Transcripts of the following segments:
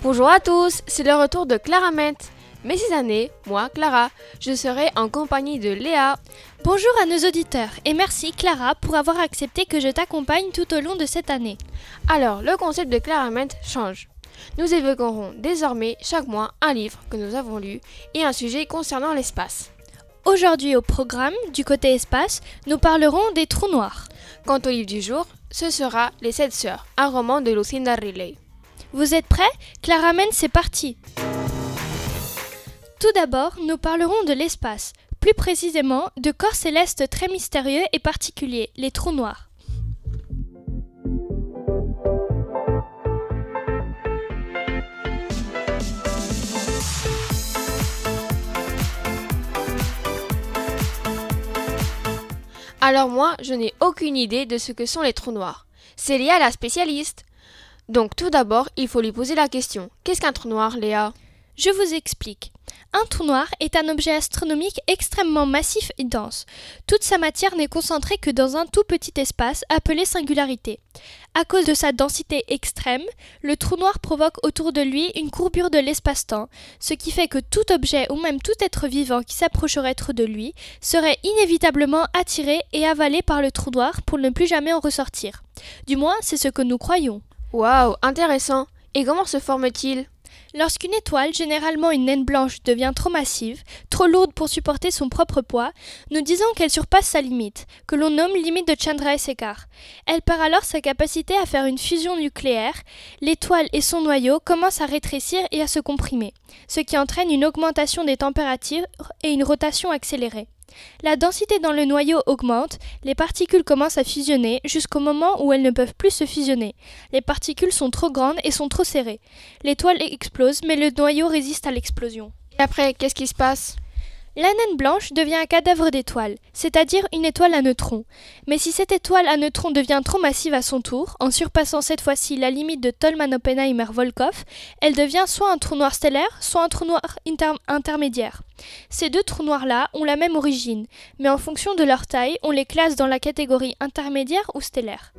Bonjour à tous, c'est le retour de Claramet. Mais cette année, moi, Clara, je serai en compagnie de Léa. Bonjour à nos auditeurs et merci Clara pour avoir accepté que je t'accompagne tout au long de cette année. Alors, le concept de Claramet change. Nous évoquerons désormais chaque mois un livre que nous avons lu et un sujet concernant l'espace. Aujourd'hui au programme, du côté espace, nous parlerons des trous noirs. Quant au livre du jour, ce sera Les 7 Sœurs, un roman de Lucinda Riley. Vous êtes prêts? Claramet, c'est parti! Tout d'abord, nous parlerons de l'espace, plus précisément de corps célestes très mystérieux et particuliers, les trous noirs. Alors moi, je n'ai aucune idée de ce que sont les trous noirs. C'est Léa la spécialiste. Donc tout d'abord, il faut lui poser la question. Qu'est-ce qu'un trou noir, Léa? Je vous explique. Un trou noir est un objet astronomique extrêmement massif et dense. Toute sa matière n'est concentrée que dans un tout petit espace appelé singularité. À cause de sa densité extrême, le trou noir provoque autour de lui une courbure de l'espace-temps, ce qui fait que tout objet ou même tout être vivant qui s'approcherait trop de lui serait inévitablement attiré et avalé par le trou noir pour ne plus jamais en ressortir. Du moins, c'est ce que nous croyons. Waouh, intéressant. Et comment se forme-t-il? Lorsqu'une étoile, généralement une naine blanche, devient trop massive, trop lourde pour supporter son propre poids, nous disons qu'elle surpasse sa limite, que l'on nomme limite de Chandrasekhar. Elle perd alors sa capacité à faire une fusion nucléaire, l'étoile et son noyau commencent à rétrécir et à se comprimer, ce qui entraîne une augmentation des températures et une rotation accélérée. La densité dans le noyau augmente, les particules commencent à fusionner jusqu'au moment où elles ne peuvent plus se fusionner. Les particules sont trop grandes et sont trop serrées. L'étoile explose, mais le noyau résiste à l'explosion. Et après, qu'est-ce qui se passe? La naine blanche devient un cadavre d'étoile, c'est-à-dire une étoile à neutrons. Mais si cette étoile à neutrons devient trop massive à son tour, en surpassant cette fois-ci la limite de Tolman-Oppenheimer-Volkoff, elle devient soit un trou noir stellaire, soit un trou noir intermédiaire. Ces deux trous noirs-là ont la même origine, mais en fonction de leur taille, on les classe dans la catégorie intermédiaire ou stellaire.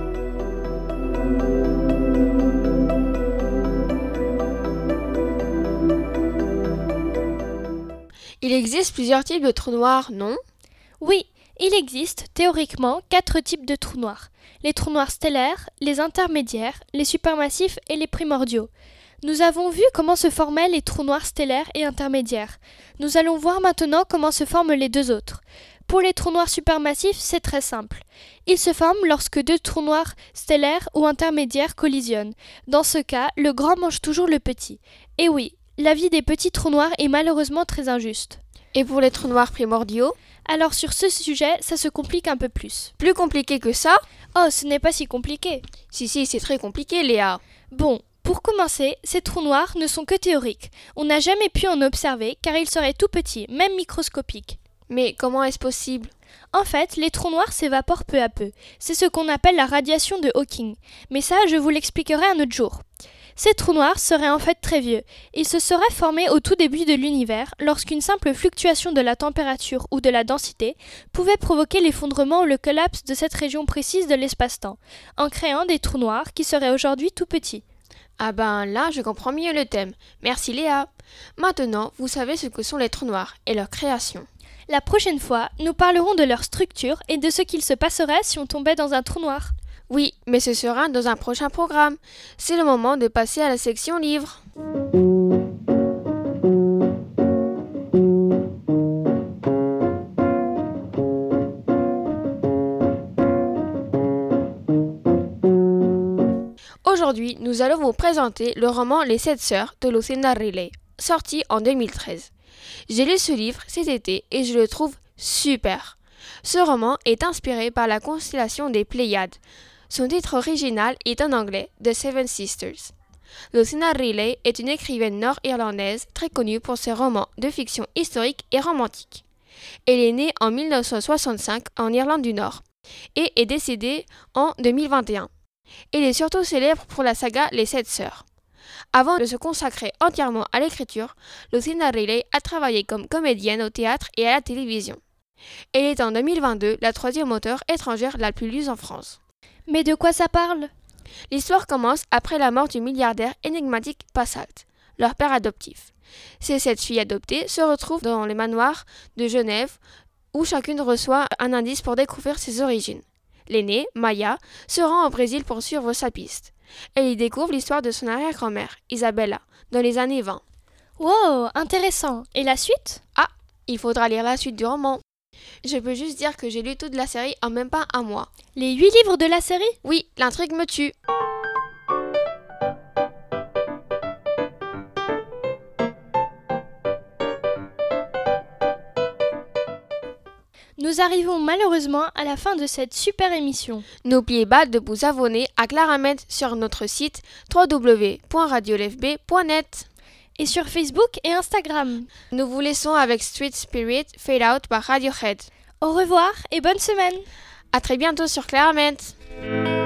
Il existe plusieurs types de trous noirs, non? Oui, il existe théoriquement 4 types de trous noirs. Les trous noirs stellaires, les intermédiaires, les supermassifs et les primordiaux. Nous avons vu comment se formaient les trous noirs stellaires et intermédiaires. Nous allons voir maintenant comment se forment les deux autres. Pour les trous noirs supermassifs, c'est très simple. Ils se forment lorsque deux trous noirs stellaires ou intermédiaires collisionnent. Dans ce cas, le grand mange toujours le petit. Et oui, la vie des petits trous noirs est malheureusement très injuste. Et pour les trous noirs primordiaux? Alors sur ce sujet, ça se complique un peu plus. Plus compliqué que ça? Oh, ce n'est pas si compliqué. Si, c'est très compliqué, Léa. Bon, pour commencer, ces trous noirs ne sont que théoriques. On n'a jamais pu en observer car ils seraient tout petits, même microscopiques. Mais comment est-ce possible? En fait, les trous noirs s'évaporent peu à peu. C'est ce qu'on appelle la radiation de Hawking. Mais ça, je vous l'expliquerai un autre jour. Ces trous noirs seraient en fait très vieux. Ils se seraient formés au tout début de l'univers, lorsqu'une simple fluctuation de la température ou de la densité pouvait provoquer l'effondrement ou le collapse de cette région précise de l'espace-temps, en créant des trous noirs qui seraient aujourd'hui tout petits. Ah ben là, je comprends mieux le thème. Merci Léa. Maintenant, vous savez ce que sont les trous noirs et leur création. La prochaine fois, nous parlerons de leur structure et de ce qu'il se passerait si on tombait dans un trou noir. Oui, mais ce sera dans un prochain programme. C'est le moment de passer à la section livres. Aujourd'hui, nous allons vous présenter le roman Les 7 Sœurs de Lucinda Riley, sorti en 2013. J'ai lu ce livre cet été et je le trouve super. Ce roman est inspiré par la constellation des Pléiades. Son titre original est en anglais The Seven Sisters. Lucinda Riley est une écrivaine nord-irlandaise très connue pour ses romans de fiction historique et romantique. Elle est née en 1965 en Irlande du Nord et est décédée en 2021. Elle est surtout célèbre pour la saga Les 7 Sœurs. Avant de se consacrer entièrement à l'écriture, Lucinda Riley a travaillé comme comédienne au théâtre et à la télévision. Elle est en 2022 la 3e auteure étrangère la plus lue en France. Mais de quoi ça parle ? L'histoire commence après la mort du milliardaire énigmatique Passalt, leur père adoptif. Ces 7 filles adoptées se retrouvent dans les manoirs de Genève où chacune reçoit un indice pour découvrir ses origines. L'aînée, Maya, se rend au Brésil pour suivre sa piste. Elle y découvre l'histoire de son arrière-grand-mère, Isabella, dans les années 20. Wow, intéressant. Et la suite? Ah, il faudra lire la suite du roman. Je peux juste dire que j'ai lu toute la série en même pas un mois. Les 8 livres de la série? Oui, l'intrigue me tue. Nous arrivons malheureusement à la fin de cette super émission. N'oubliez pas de vous abonner à Claramed sur notre site www.radiolfb.net et sur Facebook et Instagram. Nous vous laissons avec Street Spirit Fade Out par Radiohead. Au revoir et bonne semaine. À très bientôt sur Claramed.